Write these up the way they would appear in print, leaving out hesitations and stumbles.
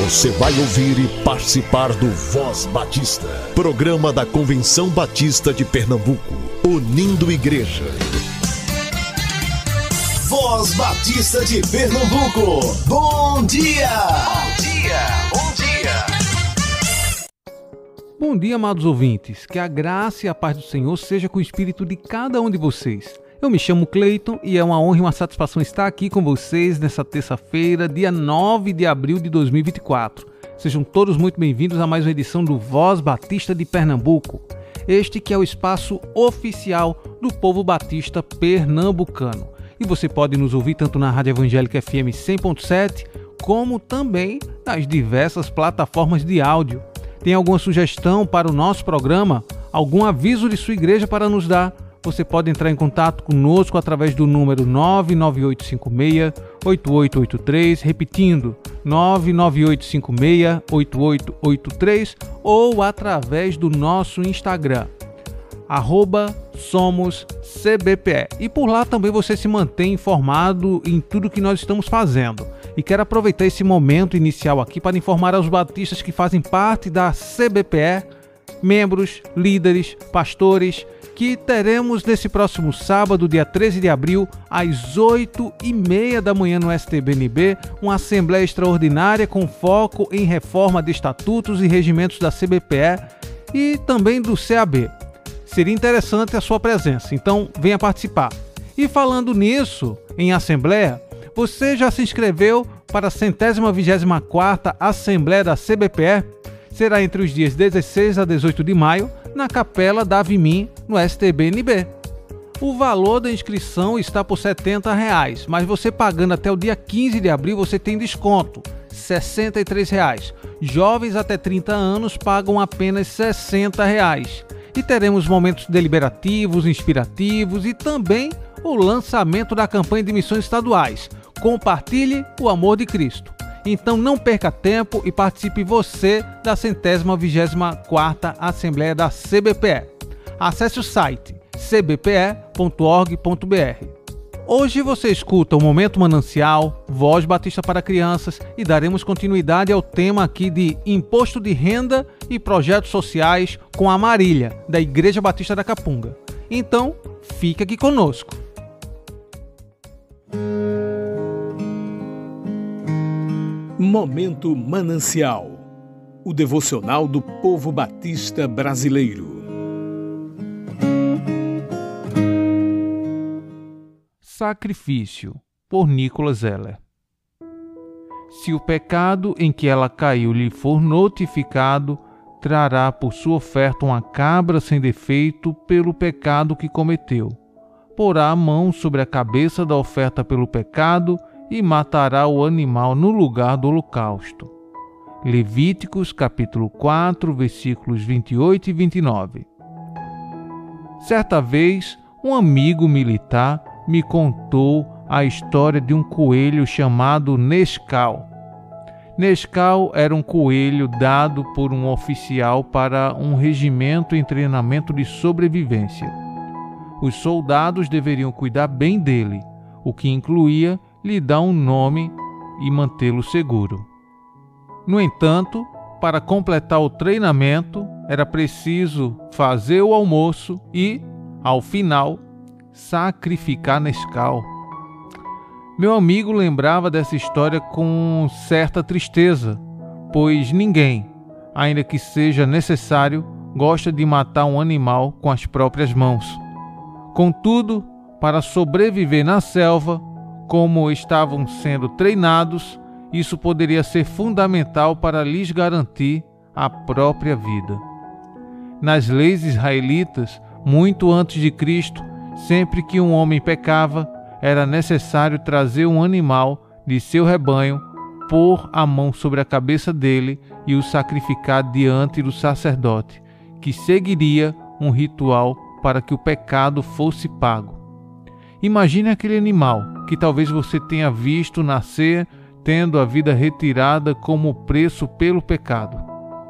Você vai ouvir e participar do Voz Batista, programa da Convenção Batista de Pernambuco, unindo igreja. Voz Batista de Pernambuco, bom dia! Bom dia, bom dia! Bom dia, amados ouvintes, que a graça e a paz do Senhor seja com o espírito de cada um de vocês. Eu me chamo Cleiton e é uma honra e uma satisfação estar aqui com vocês nessa terça-feira, dia 9 de abril de 2024. Sejam todos muito bem-vindos a mais uma edição do Voz Batista de Pernambuco. Este que é o espaço oficial do povo batista pernambucano. E você pode nos ouvir tanto na Rádio Evangélica FM 100.7, como também nas diversas plataformas de áudio. Tem alguma sugestão para o nosso programa? Algum aviso de sua igreja para nos dar? Você pode entrar em contato conosco através do número 99856-8883, repetindo, 99856-8883, ou através do nosso Instagram, @SomosCBPE. E por lá também você se mantém informado em tudo que nós estamos fazendo. E quero aproveitar esse momento inicial aqui para informar aos batistas que fazem parte da CBPE, membros, líderes, pastores, que teremos nesse próximo sábado, dia 13 de abril, às 8h30 da manhã no STBNB, uma assembleia extraordinária com foco em reforma de estatutos e regimentos da CBPE e também do CAB. Seria interessante a sua presença, então venha participar. E falando nisso, em assembleia, você já se inscreveu para a 124ª Assembleia da CBPE? Será entre os dias 16 a 18 de maio, na Capela da Avimim, no STBNB. O valor da inscrição está por R$ 70, mas você pagando até o dia 15 de abril você tem desconto, R$ 63. Jovens até 30 anos pagam apenas R$ 60. E teremos momentos deliberativos, inspirativos e também o lançamento da campanha de missões estaduais. Compartilhe o amor de Cristo. Então não perca tempo e participe você da 124ª Assembleia da CBPE. Acesse o site cbpe.org.br. Hoje você escuta o Momento Manancial, Voz Batista para Crianças e daremos continuidade ao tema aqui de Imposto de Renda e Projetos Sociais com a Marília, da Igreja Batista da Capunga. Então, fique aqui conosco. Momento Manancial, o devocional do povo batista brasileiro. Sacrifício, por Nicholas Heller. Se o pecado em que ela caiu lhe for notificado, trará por sua oferta uma cabra sem defeito pelo pecado que cometeu. Porá a mão sobre a cabeça da oferta pelo pecado e matará o animal no lugar do holocausto. Levíticos capítulo 4, versículos 28 e 29. Certa vez, um amigo militar me contou a história de um coelho chamado Nescau. Nescau era um coelho dado por um oficial para um regimento em treinamento de sobrevivência. Os soldados deveriam cuidar bem dele, o que incluía lhe dar um nome e mantê-lo seguro. No entanto, para completar o treinamento, era preciso fazer o almoço e, ao final, sacrificar Nescau. Meu amigo lembrava dessa história com certa tristeza, pois ninguém, ainda que seja necessário, gosta de matar um animal com as próprias mãos. Contudo, para sobreviver na selva, como estavam sendo treinados, isso poderia ser fundamental para lhes garantir a própria vida. Nas leis israelitas, muito antes de Cristo, sempre que um homem pecava, era necessário trazer um animal de seu rebanho, pôr a mão sobre a cabeça dele e o sacrificar diante do sacerdote, que seguiria um ritual para que o pecado fosse pago. Imagine aquele animal que talvez você tenha visto nascer, tendo a vida retirada como preço pelo pecado.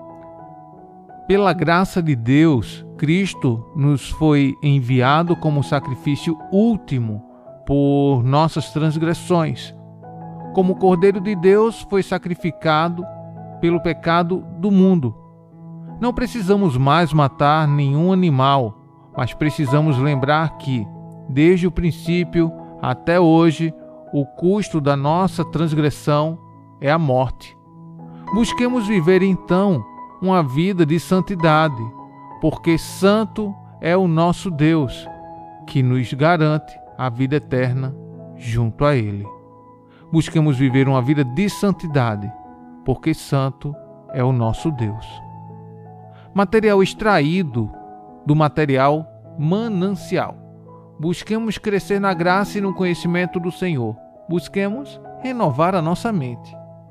Pela graça de Deus, Cristo nos foi enviado como sacrifício último por nossas transgressões. Como Cordeiro de Deus foi sacrificado pelo pecado do mundo. Não precisamos mais matar nenhum animal, mas precisamos lembrar que, desde o princípio até hoje, o custo da nossa transgressão é a morte. Busquemos viver então uma vida de santidade, porque santo é o nosso Deus, que nos garante a vida eterna junto a Ele. Busquemos viver uma vida de santidade, porque santo é o nosso Deus. Material extraído do material manancial. Busquemos crescer na graça e no conhecimento do Senhor. Busquemos renovar a nossa mente.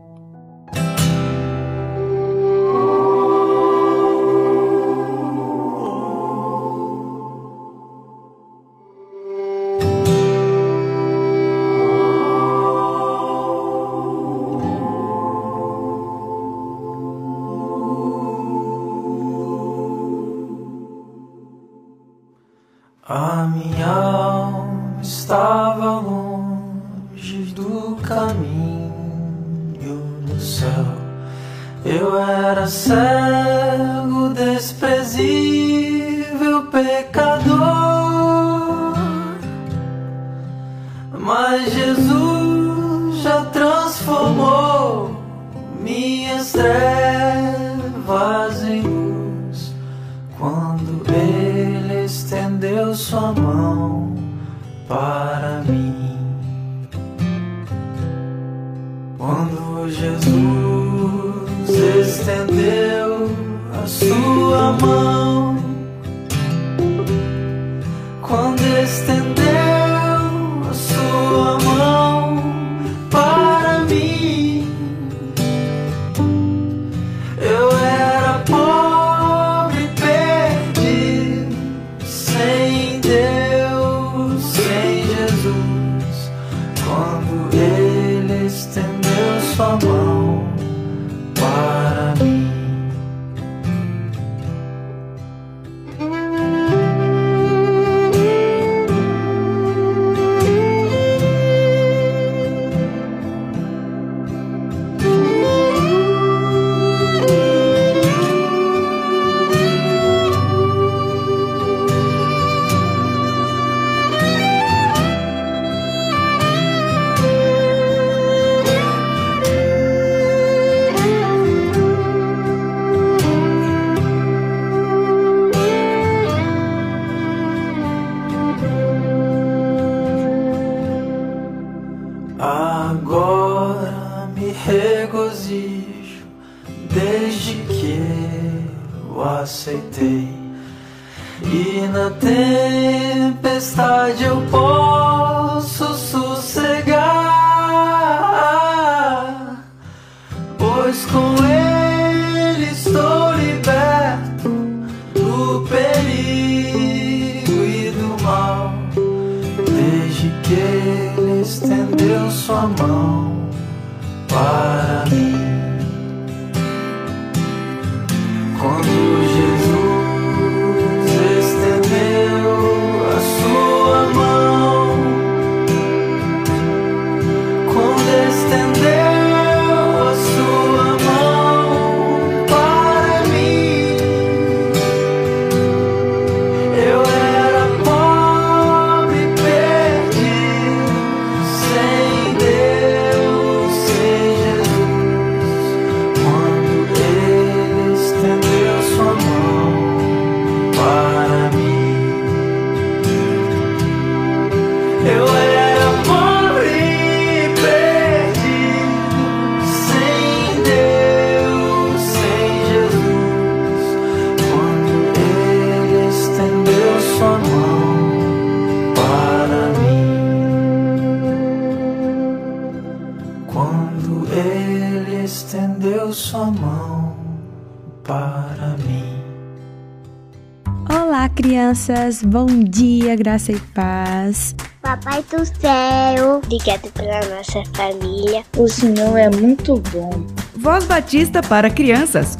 A minha alma estava longe do caminho do céu. Eu era cego, desprezível, pecador. Mas Jesus já transformou minhas trevas em luz, quando Ele estendeu sua mão para mim. Quando Jesus estendeu a sua mão, quando estendeu a sua mão para mim, eu era pobre, perdido, sem Deus, sem Jesus. Quando Ele estendeu sua mão para mim. Agora me regozijo desde que eu aceitei, e na tempestade eu posso sossegar, pois com Ele estou liberto do perigo e do mal, desde que Ele estendeu sua mão para mim. Quando Jesus estendeu a sua mão, quando estendeu a sua mão para mim, eu era pobre, perdido, sem Deus, sem Jesus. Quando Ele estendeu sua mão para mim, eu era pobre, perdido, sem Deus, sem Jesus. Quando Ele estendeu sua mão para mim, quando Ele estendeu sua mão para mim. Olá, crianças! Bom dia, graça e paz! Papai do céu, obrigado pela nossa família. O Senhor é muito bom. Voz Batista para crianças.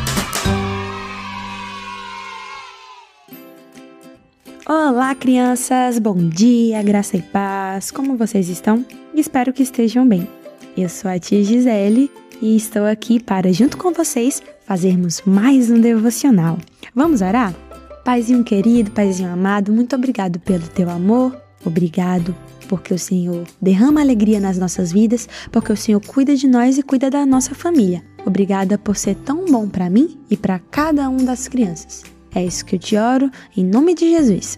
Olá, crianças! Bom dia, graça e paz! Como vocês estão? Espero que estejam bem. Eu sou a tia Gisele e estou aqui para, junto com vocês, fazermos mais um devocional. Vamos orar? Paizinho querido, Paizinho amado, muito obrigado pelo teu amor, obrigado porque o Senhor derrama alegria nas nossas vidas, porque o Senhor cuida de nós e cuida da nossa família. Obrigada por ser tão bom para mim e para cada um das crianças. É isso que eu te oro, em nome de Jesus.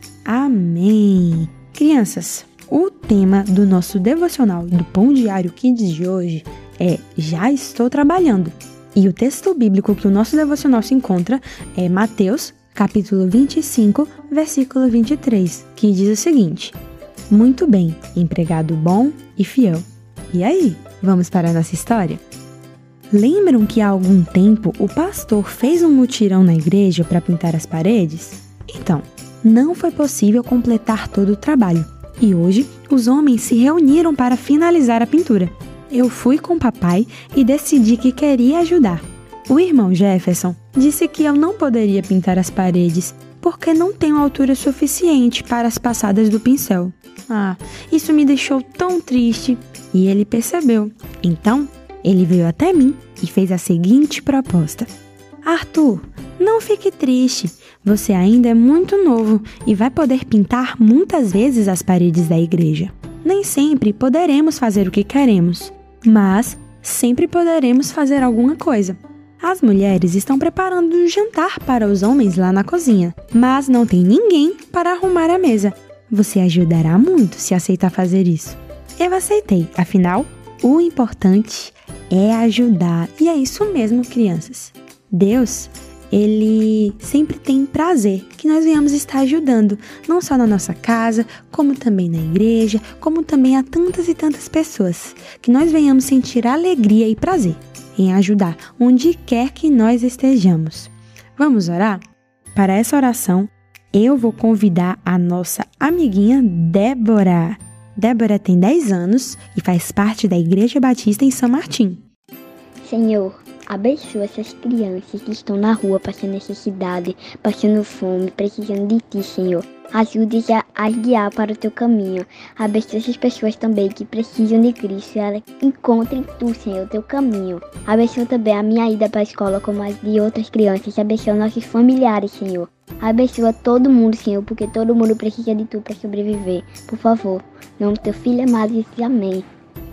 Amém. Crianças, o tema do nosso devocional do Pão Diário Kids de hoje é Já Estou Trabalhando. E o texto bíblico que o nosso devocional se encontra é Mateus, capítulo 25, versículo 23, que diz o seguinte: Muito bem, empregado bom e fiel. E aí, vamos para a nossa história? Lembram que há algum tempo o pastor fez um mutirão na igreja para pintar as paredes? Então, não foi possível completar todo o trabalho. E hoje, os homens se reuniram para finalizar a pintura. Eu fui com o papai e decidi que queria ajudar. O irmão Jefferson disse que eu não poderia pintar as paredes porque não tenho altura suficiente para as passadas do pincel. Isso me deixou tão triste e ele percebeu. Então, ele veio até mim e fez a seguinte proposta: Arthur, não fique triste. Você ainda é muito novo e vai poder pintar muitas vezes as paredes da igreja. Nem sempre poderemos fazer o que queremos, mas sempre poderemos fazer alguma coisa. As mulheres estão preparando um jantar para os homens lá na cozinha, mas não tem ninguém para arrumar a mesa. Você ajudará muito se aceitar fazer isso. Eu aceitei, afinal, o importante é ajudar. E é isso mesmo, crianças. Deus, Ele sempre tem prazer que nós venhamos estar ajudando, não só na nossa casa, como também na igreja, como também a tantas e tantas pessoas, que nós venhamos sentir alegria e prazer em ajudar onde quer que nós estejamos. Vamos orar? Para essa oração, eu vou convidar a nossa amiguinha Débora. Débora tem 10 anos e faz parte da Igreja Batista em São Martim. Senhor, abençoa essas crianças que estão na rua passando necessidade, passando fome, precisando de Ti, Senhor. Ajude-os a guiar para o Teu caminho. Abençoa essas pessoas também que precisam de Cristo e elas encontrem Tu, Senhor, o Teu caminho. Abençoa também a minha ida para a escola como a de outras crianças. Abençoa nossos familiares, Senhor. Abençoa todo mundo, Senhor, porque todo mundo precisa de Tu para sobreviver. Por favor, em nome do Teu Filho amado, e amém.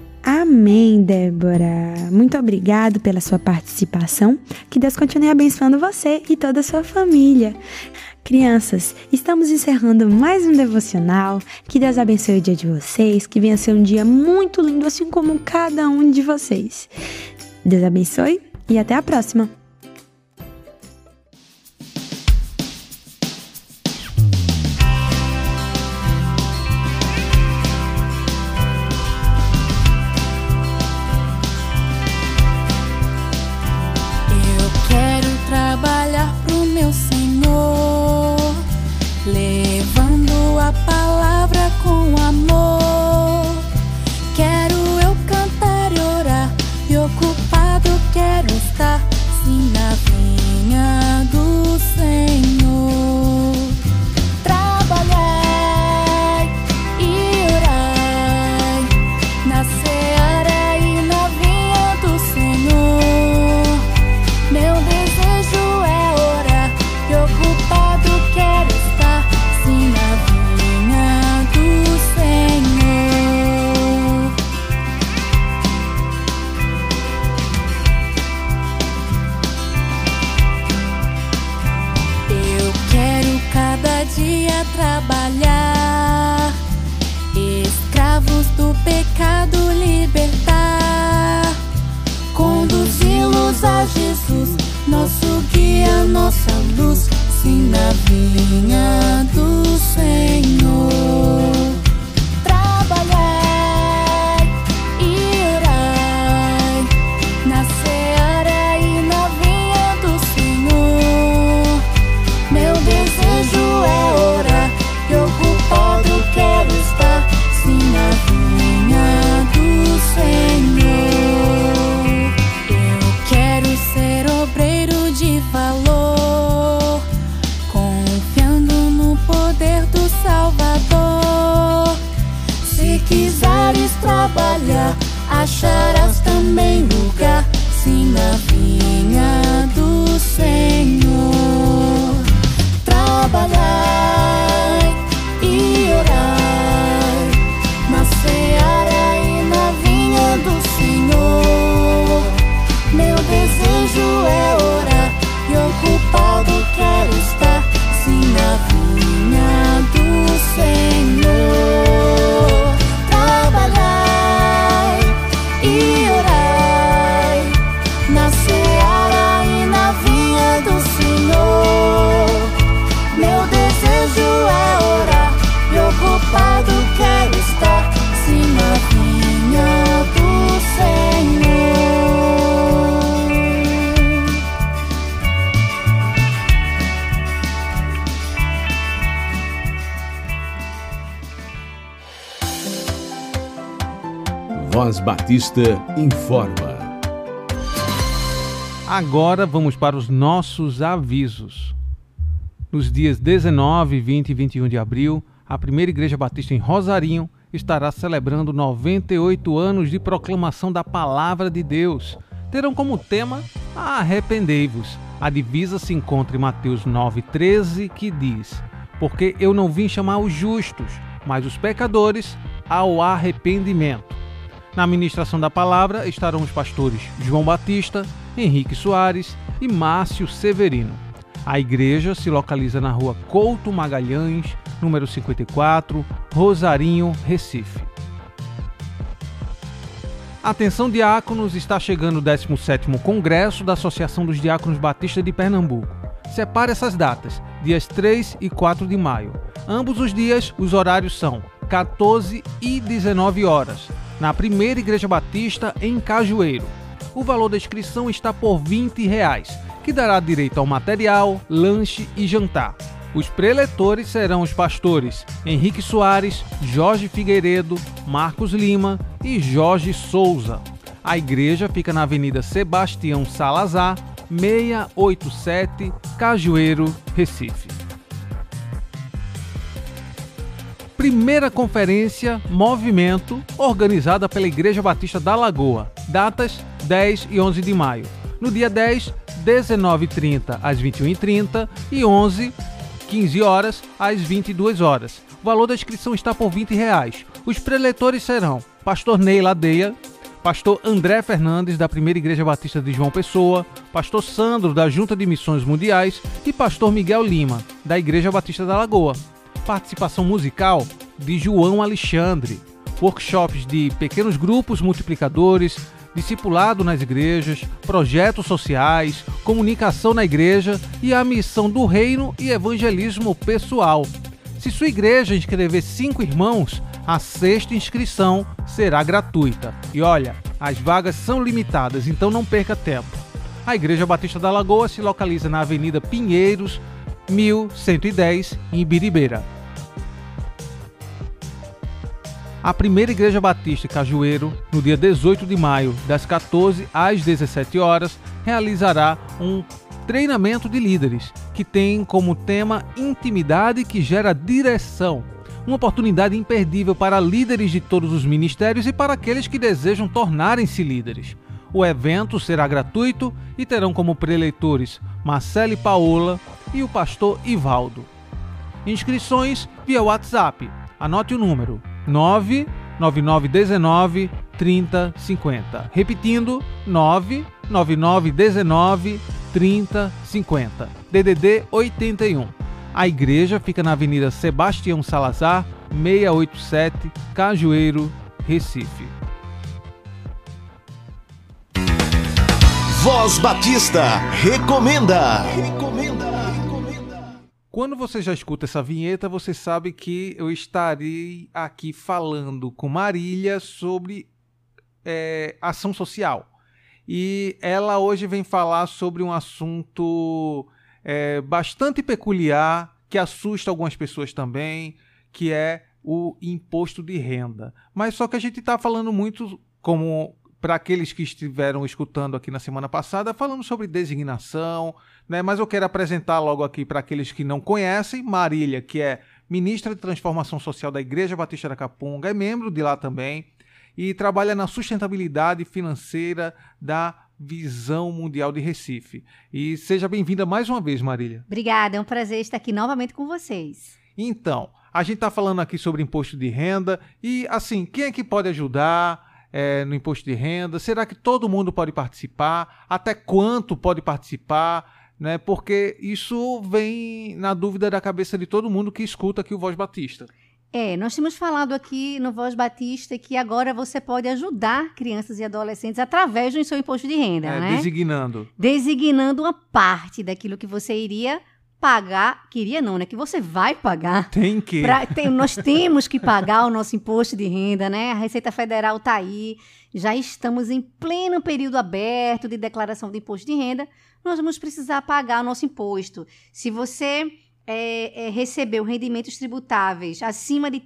Amém, Débora. Muito obrigado pela sua participação. Que Deus continue abençoando você e toda a sua família. Crianças, estamos encerrando mais um devocional. Que Deus abençoe o dia de vocês. Que venha ser um dia muito lindo, assim como cada um de vocês. Deus abençoe e até a próxima. Levando a palavra com amor. Quero eu cantar e orar, e ocupado quero estar, sim, na vinha do Senhor. Trabalhai e orai na seara e na vinha do Senhor. Meu desejo é orar e ocupado quero estar, sim, na vinha do Senhor. Eu quero cada dia trabalhar, escravos do pecado libertar, conduzi-los a Jesus, nosso guia, nossa luz, sim, na vinha do Senhor. Trabalhai e orai na seara e na vinha do Senhor. Meu desejo é orar e ocupado quero estar, sim, na vinha do Senhor. Eu quero ser obreiro de valor, confiando no poder do Salvador. Voz Batista informa. Agora vamos para os nossos avisos. Nos dias 19, 20 e 21 de abril, a Primeira Igreja Batista em Rosarinho estará celebrando 98 anos de proclamação da Palavra de Deus. Terão como tema Arrependei-vos. A divisa se encontra em Mateus 9,13, que diz: porque eu não vim chamar os justos, mas os pecadores ao arrependimento. Na ministração da palavra estarão os pastores João Batista, Henrique Soares e Márcio Severino. A igreja se localiza na rua Couto Magalhães, número 54, Rosarinho, Recife. Atenção diáconos, está chegando o 17º Congresso da Associação dos Diáconos Batistas de Pernambuco. Separe essas datas, dias 3 e 4 de maio. Ambos os dias, os horários são 14 e 19 horas, na Primeira Igreja Batista em Cajueiro. O valor da inscrição está por R$20, que dará direito ao material, lanche e jantar. Os preletores serão os pastores Henrique Soares, Jorge Figueiredo, Marcos Lima e Jorge Souza. A igreja fica na Avenida Sebastião Salazar, 687, Cajueiro, Recife. Primeira Conferência Movimento, organizada pela Igreja Batista da Lagoa. Datas 10 e 11 de maio. No dia 10, 19h30 às 21h30 e 11, 15 horas às 22 horas. O valor da inscrição está por R$20. Os preletores serão Pastor Ney Ladeia, Pastor André Fernandes, da Primeira Igreja Batista de João Pessoa, Pastor Sandro, da Junta de Missões Mundiais e Pastor Miguel Lima, da Igreja Batista da Lagoa. Participação musical de João Alexandre. Workshops de pequenos grupos multiplicadores, discipulado nas igrejas, projetos sociais, comunicação na igreja e a missão do reino e evangelismo pessoal. Se sua igreja inscrever 5 irmãos, a 6ª inscrição será gratuita. E olha, as vagas são limitadas, então não perca tempo. A Igreja Batista da Lagoa se localiza na Avenida Pinheiros, 1110, em Ibiribeira. A Primeira Igreja Batista em Cajueiro, no dia 18 de maio, das 14 às 17 horas, realizará um treinamento de líderes, que tem como tema Intimidade que gera direção. Uma oportunidade imperdível para líderes de todos os ministérios e para aqueles que desejam tornarem-se líderes. O evento será gratuito e terão como preletores Marcele Paola e o pastor Ivaldo. Inscrições via WhatsApp. Anote o número 99919 3050. Repetindo, 99919 3050. DDD 81. A igreja fica na Avenida Sebastião Salazar, 687, Cajueiro, Recife. Voz Batista recomenda. Quando você já escuta essa vinheta, você sabe que eu estarei aqui falando com Marília sobre ação social. E ela hoje vem falar sobre um assunto bastante peculiar, que assusta algumas pessoas também, que é o imposto de renda. Mas só que a gente está falando muito, como para aqueles que estiveram escutando aqui na semana passada, falando sobre designação, né? Mas eu quero apresentar logo aqui para aqueles que não conhecem, Marília, que é ministra de Transformação Social da Igreja Batista da Capunga, é membro de lá também, e trabalha na sustentabilidade financeira da Visão Mundial de Recife. E seja bem-vinda mais uma vez, Marília. Obrigada, é um prazer estar aqui novamente com vocês. Então, a gente está falando aqui sobre imposto de renda e, assim, quem é que pode ajudar no imposto de renda? Será que todo mundo pode participar? Até quanto pode participar? Né? Porque isso vem na dúvida da cabeça de todo mundo que escuta aqui o Voz Batista. Nós temos falado aqui no Voz Batista que agora você pode ajudar crianças e adolescentes através do seu imposto de renda, né? Designando uma parte daquilo que você iria pagar, queria não, né? Que você vai pagar. Tem que. Nós temos que pagar o nosso imposto de renda, né? A Receita Federal está aí, já estamos em pleno período aberto de declaração de imposto de renda, nós vamos precisar pagar o nosso imposto. Se você recebeu rendimentos tributáveis acima de R$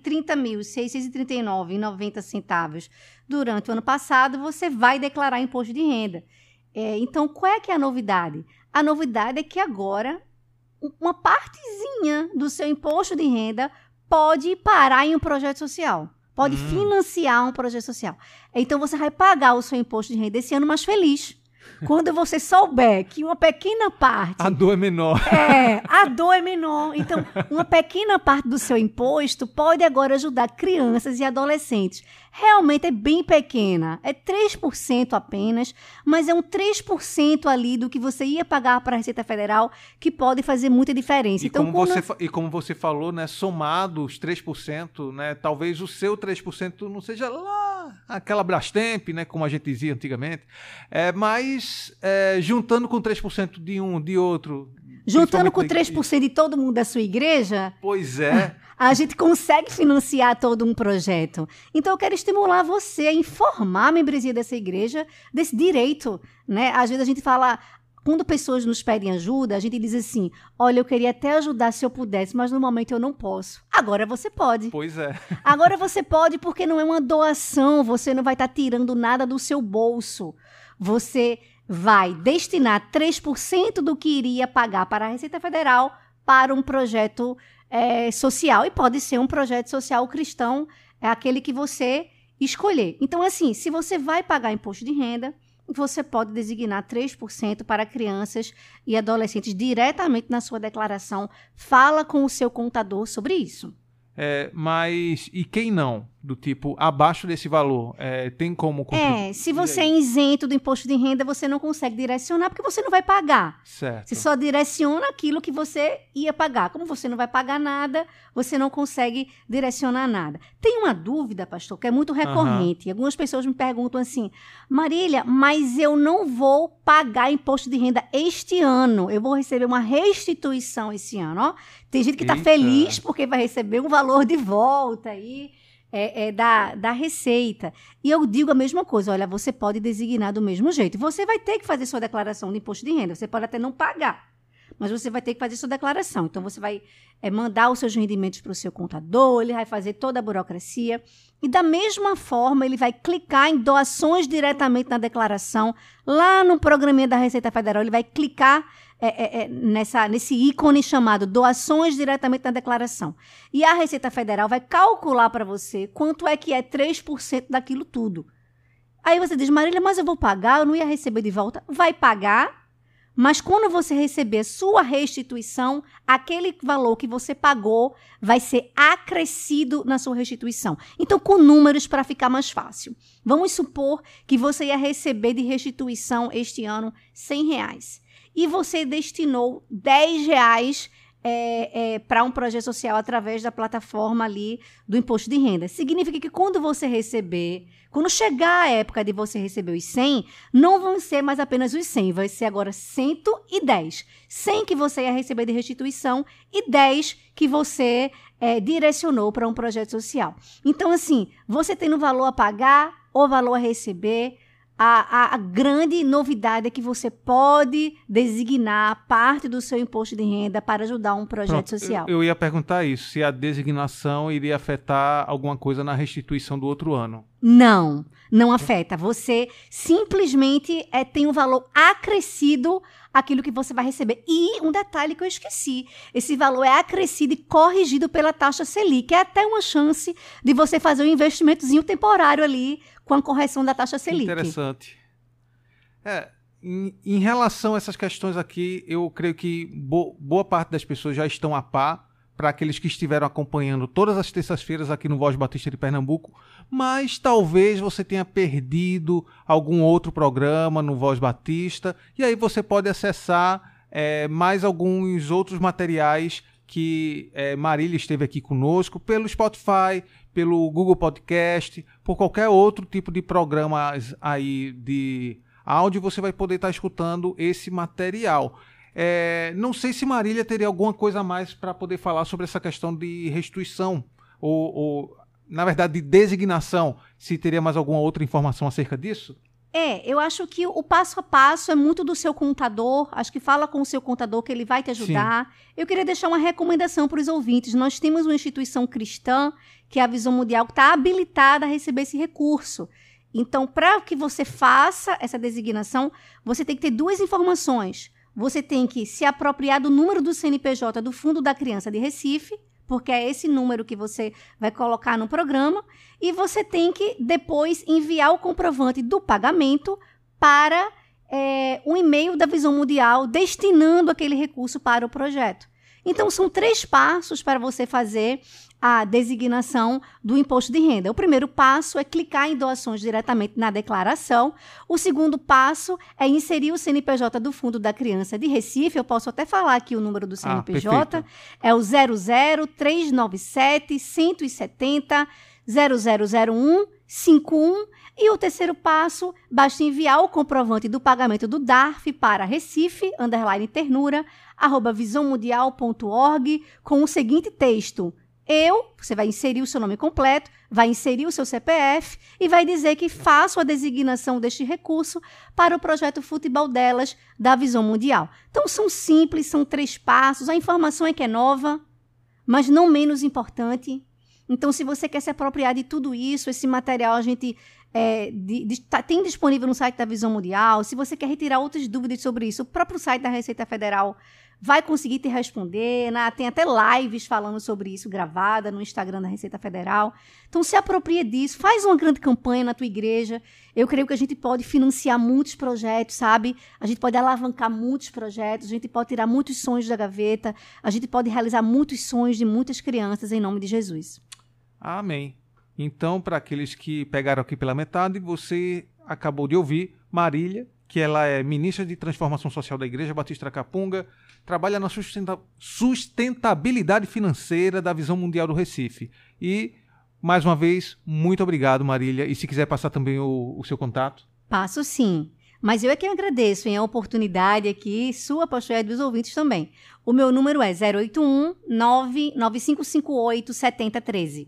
30.639,90 durante o ano passado, você vai declarar imposto de renda. Então, qual é que é a novidade? A novidade é que agora uma partezinha do seu imposto de renda pode parar em um projeto social. Pode financiar um projeto social. Então, você vai pagar o seu imposto de renda esse ano mais feliz. Quando você souber que uma pequena parte... A dor é menor. A dor é menor. Então, uma pequena parte do seu imposto pode agora ajudar crianças e adolescentes. Realmente é bem pequena. É 3% apenas, mas é um 3% ali do que você ia pagar para a Receita Federal que pode fazer muita diferença. E, então, como você falou, né, somado os 3%, né, talvez o seu 3% não seja lá aquela Brastemp, né, como a gente dizia antigamente, mas juntando com 3% de um, de outro... Juntando com 3% de todo mundo da sua igreja... Pois é. A gente consegue financiar todo um projeto. Então, eu quero estimular você a informar a membresia dessa igreja desse direito, né? Às vezes a gente fala... Quando pessoas nos pedem ajuda, a gente diz assim, olha, eu queria até ajudar se eu pudesse, mas no momento eu não posso. Agora você pode. Pois é. Agora você pode porque não é uma doação, você não vai estar tirando nada do seu bolso. Você vai destinar 3% do que iria pagar para a Receita Federal para um projeto social. E pode ser um projeto social cristão, aquele que você escolher. Então, assim, se você vai pagar imposto de renda, você pode designar 3% para crianças e adolescentes diretamente na sua declaração. Fala com o seu contador sobre isso. Mas e quem não? Do tipo, abaixo desse valor, tem como contribuir? Se você é isento do imposto de renda, você não consegue direcionar, porque você não vai pagar. Certo. Você só direciona aquilo que você ia pagar. Como você não vai pagar nada, você não consegue direcionar nada. Tem uma dúvida, pastor, que é muito recorrente. Algumas pessoas me perguntam assim, Marília, mas eu não vou pagar imposto de renda este ano. Eu vou receber uma restituição esse ano. Ó. Tem gente que está feliz porque vai receber um valor de volta aí. Da Receita. E eu digo a mesma coisa, olha, você pode designar do mesmo jeito. Você vai ter que fazer sua declaração de imposto de renda, você pode até não pagar, mas você vai ter que fazer sua declaração. Então, você vai mandar os seus rendimentos para o seu contador, ele vai fazer toda a burocracia, e da mesma forma, ele vai clicar em doações diretamente na declaração, lá no programinha da Receita Federal, ele vai clicar nesse ícone chamado doações diretamente na declaração. E a Receita Federal vai calcular para você quanto é que é 3% daquilo tudo. Aí você diz, Marília, mas eu vou pagar, eu não ia receber de volta. Vai pagar, mas quando você receber sua restituição, aquele valor que você pagou vai ser acrescido na sua restituição. Então, com números para ficar mais fácil. Vamos supor que você ia receber de restituição este ano R$100. E você destinou R$10 para um projeto social através da plataforma ali do imposto de renda. Significa que quando você receber, quando chegar a época de você receber os 100, não vão ser mais apenas os 100, vai ser agora 110. 100 que você ia receber de restituição e 10 que você direcionou para um projeto social. Então, assim, você tem um valor a pagar ou valor a receber. A grande novidade é que você pode designar parte do seu imposto de renda para ajudar um projeto social. Eu ia perguntar isso, se a designação iria afetar alguma coisa na restituição do outro ano. Não afeta. Você simplesmente tem um valor acrescido àquilo que você vai receber. E um detalhe que eu esqueci, esse valor é acrescido e corrigido pela taxa Selic. É até uma chance de você fazer um investimentozinho temporário ali com a correção da taxa Selic. Interessante. Em relação a essas questões aqui, eu creio que boa parte das pessoas já estão a par, para aqueles que estiveram acompanhando todas as terças-feiras aqui no Voz Batista de Pernambuco, mas talvez você tenha perdido algum outro programa no Voz Batista, e aí você pode acessar mais alguns outros materiais que Marília esteve aqui conosco, pelo Spotify, pelo Google Podcast, por qualquer outro tipo de programas aí de áudio, você vai poder estar escutando esse material. Não sei se Marília teria alguma coisa a mais para poder falar sobre essa questão de restituição, ou na verdade, de designação, se teria mais alguma outra informação acerca disso? Eu acho que o passo a passo é muito do seu contador. Acho que fala com o seu contador que ele vai te ajudar. Sim. Eu queria deixar uma recomendação para os ouvintes. Nós temos uma instituição cristã, que é a Visão Mundial, que está habilitada a receber esse recurso. Então, para que você faça essa designação, você tem que ter 2 informações. Você tem que se apropriar do número do CNPJ do Fundo da Criança de Recife, porque é esse número que você vai colocar no programa, e você tem que depois enviar o comprovante do pagamento para um e-mail da Visão Mundial destinando aquele recurso para o projeto. Então, são 3 passos para você fazer a designação do imposto de renda. O primeiro passo é clicar em doações diretamente na declaração. O segundo passo é inserir o CNPJ do Fundo da Criança de Recife. Eu posso até falar aqui o número do CNPJ. É o 00397 170 0001 51. E o terceiro passo, basta enviar o comprovante do pagamento do DARF para Recife_ternura @visãomundial.org com o seguinte texto: você vai inserir o seu nome completo, vai inserir o seu CPF e vai dizer que faço a designação deste recurso para o projeto Futebol Delas da Visão Mundial. Então, são simples, são 3 passos. A informação é que é nova, mas não menos importante. Então, se você quer se apropriar de tudo isso, esse material a gente tem disponível no site da Visão Mundial. Se você quer retirar outras dúvidas sobre isso, o próprio site da Receita Federal vai conseguir te responder, né? Tem até lives falando sobre isso, gravada no Instagram da Receita Federal. Então, se apropria disso, faz uma grande campanha na tua igreja. Eu creio que a gente pode financiar muitos projetos, sabe? A gente pode alavancar muitos projetos, a gente pode tirar muitos sonhos da gaveta, a gente pode realizar muitos sonhos de muitas crianças, em nome de Jesus. Amém. Então, para aqueles que pegaram aqui pela metade, você acabou de ouvir Marília, que ela é ministra de Transformação Social da Igreja Batista Capunga, trabalha na sustentabilidade financeira da Visão Mundial do Recife. E, mais uma vez, muito obrigado, Marília. E se quiser passar também o seu contato? Passo sim. Mas eu é que agradeço a oportunidade aqui, sua, pastor, e dos ouvintes também. O meu número é 081 99558 7013.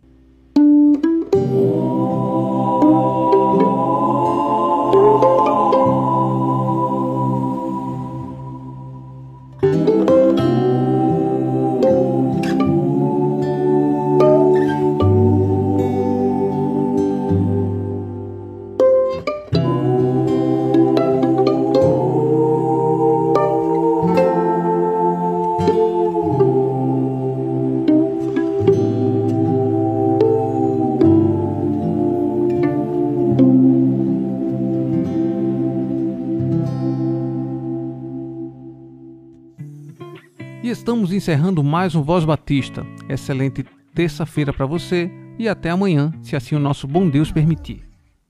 E estamos encerrando mais um Voz Batista. Excelente terça-feira para você e até amanhã, se assim o nosso bom Deus permitir.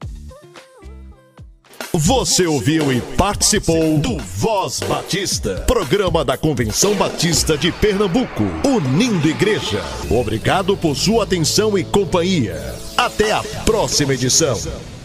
Você ouviu e participou do Voz Batista, programa da Convenção Batista de Pernambuco, unindo igreja. Obrigado por sua atenção e companhia. Até a próxima edição.